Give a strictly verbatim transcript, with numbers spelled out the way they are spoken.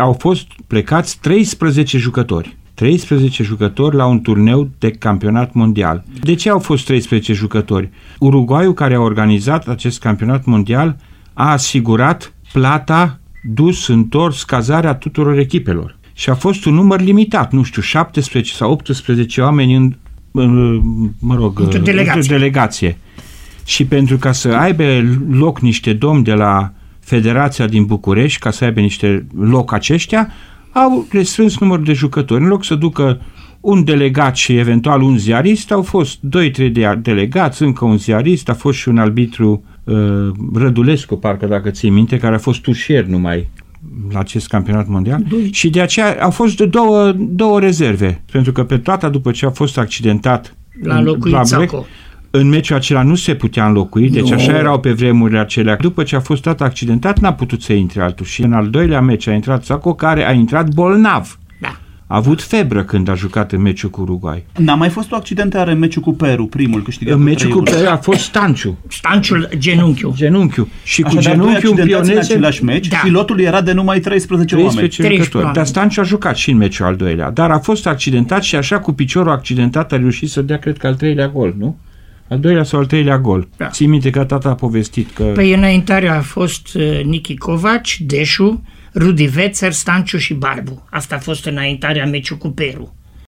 au fost plecați treisprezece jucători. treisprezece jucători la un turneu de campionat mondial. De ce au fost treisprezece jucători? Uruguayul, care a organizat acest campionat mondial, a asigurat plata, dus, întors, cazarea tuturor echipelor. Și a fost un număr limitat, nu știu, șaptesprezece sau optsprezece oameni în, în mă rog, într-o delegație. într-o delegație. Și pentru ca să aibă loc niște domni de la Federația din București, ca să aibă niște loc aceștia, au restrâns numărul de jucători. În loc să ducă un delegat și eventual un ziarist, au fost doi trei de delegați, încă un ziarist, a fost și un arbitru uh, Rădulescu, parcă dacă ții minte, care a fost ușier numai la acest campionat mondial. Doi. Și de aceea au fost două, două rezerve, pentru că pe Plata, după ce a fost accidentat la înlocuit Țaco. În meciul acela nu se putea înlocui, deci no. Așa erau pe vremurile acelea. După ce a fost dat accidentat, n-a putut să intre altul. Și în al doilea meci a intrat Țaco, care a intrat bolnav. Da. A avut febră când a jucat în meciul cu Uruguay. N-a mai fost o accidentare în meciul cu Peru, primul câștigat. În meciul cu Peru a fost Stanciu. Stanciul genunchiul. Genunchiul. Și Așa, cu genunchiul în Pioneze... în același meci, da. Pilotul era de numai treisprezece, treisprezece oameni. Jucători. Dar Stanciu a jucat și în meciul al doilea. Dar a fost accidentat și așa cu piciorul accidentat a reușit să dea, cred că, al treilea gol, nu? Al doilea sau al treilea gol. Da. Ții minte că tata a povestit că... Păi înaintarea a fost uh, Nichi Covaci, Deșu, Rudi Vețer, Stanciu și Barbu. Asta a fost înaintarea meciul cu Peru.